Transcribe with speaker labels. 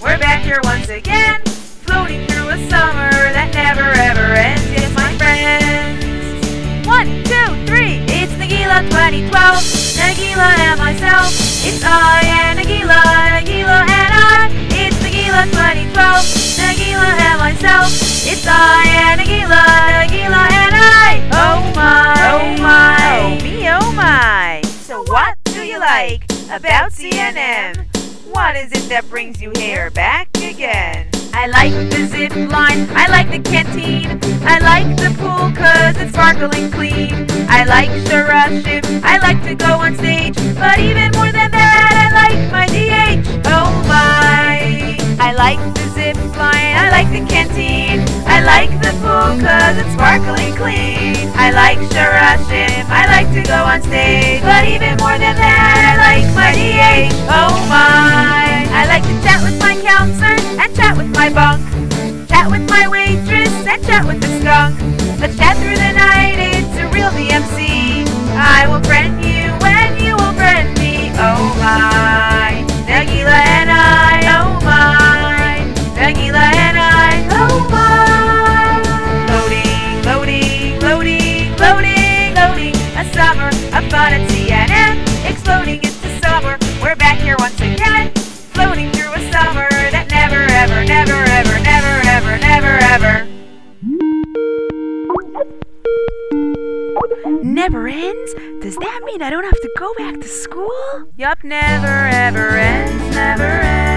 Speaker 1: We're back here once again, floating through a summer that never ever ends. Yes, my friends. 1, 2, 3. It's Nagila 2012. Nagila and myself. It's I and Nagila, Nagila and I. It's Nagila 2012. Nagila and myself. It's I and Nagila, Nagila and I. Oh my, oh my, oh me, oh my. So what do you like about CNM? What is it that brings you here back again? I like the zip line, I like the canteen, I like the pool cause it's sparkling clean. I like Shiraship, I like to go on stage, but even more than that I like my DH. Oh my! I like the zip line, I like the canteen, I like the pool cause it's sparkling clean. I like Shiraship, I like to go on stage, but even more than that I like my DH. Oh my! I like to chat with my counselor and chat with my bunk, chat with my waitress and chat with the skunk. Let's chat through the night, it's a real DMC. I will friend you and you will friend me. Oh my, Nagila and I. Oh my, Nagila and I. Oh my. Loading, loading, loading, loading, loading. A summer of fun at CNM, exploding into summer. We're back here once again, floating through a summer that never ever, never ever, never ever, never ever.
Speaker 2: Never ends? Does that mean I don't have to go back to school?
Speaker 1: Yup, never ever ends, never ends.